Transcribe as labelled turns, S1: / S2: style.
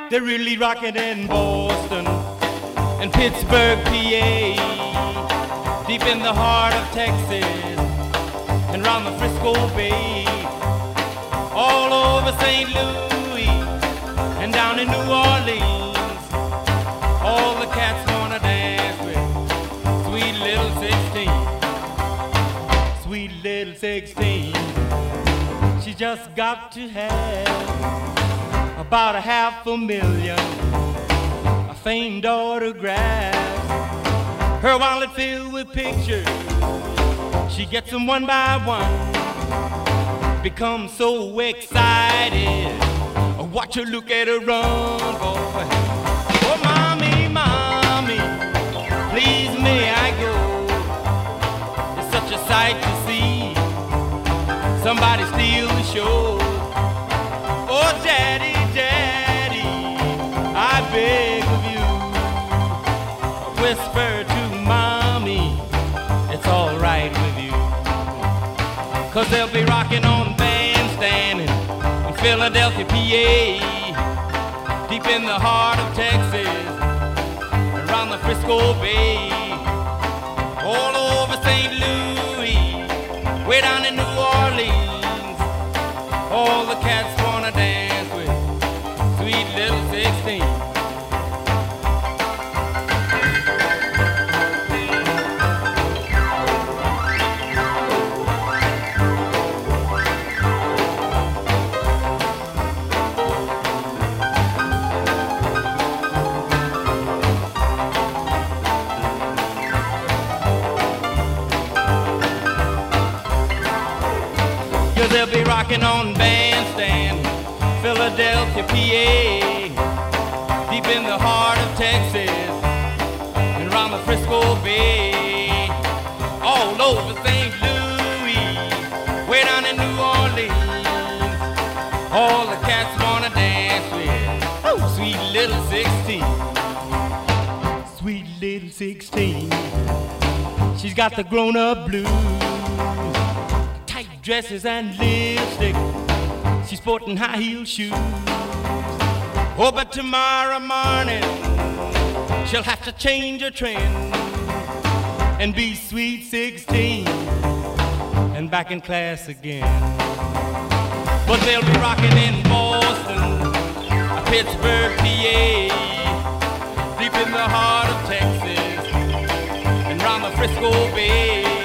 S1: They're really rocking in Boston and Pittsburgh, PA, deep in the heart of Texas and round the Frisco Bay, all over St. Louis and down in New Orleans. All the cats wanna dance with sweet little 16. Sweet little 16. She just got to have about 500,000 famed autographs. Her wallet filled with pictures, she gets them one by one. Becomes so excited, watch her look at her run, boy. Oh, mommy, mommy, please may I go? It's such a sight to see somebody steal the show. Oh, daddy, daddy, I beg of you, whisper to mommy, it's all right with you. 'Cause they'll be rocking on Bandstand in Philadelphia, PA, deep in the heart of Texas, around the Frisco Bay, all over St. Louis, way down in New Orleans. All the cats wanna dance with sweet little 16. They'll be rocking on Bandstand, Philadelphia, PA, deep in the heart of Texas, and around the Frisco Bay, all over St. Louis, way down in New Orleans. All the cats wanna dance with sweet little 16. Sweet little 16. She's got the grown-up blues, dresses and lipstick, she's sporting high-heel shoes. Oh, but tomorrow morning she'll have to change her trend and be sweet 16 and back in class again. But they'll be rocking in Boston, Pittsburgh, PA, deep in the heart of Texas and round the Frisco Bay,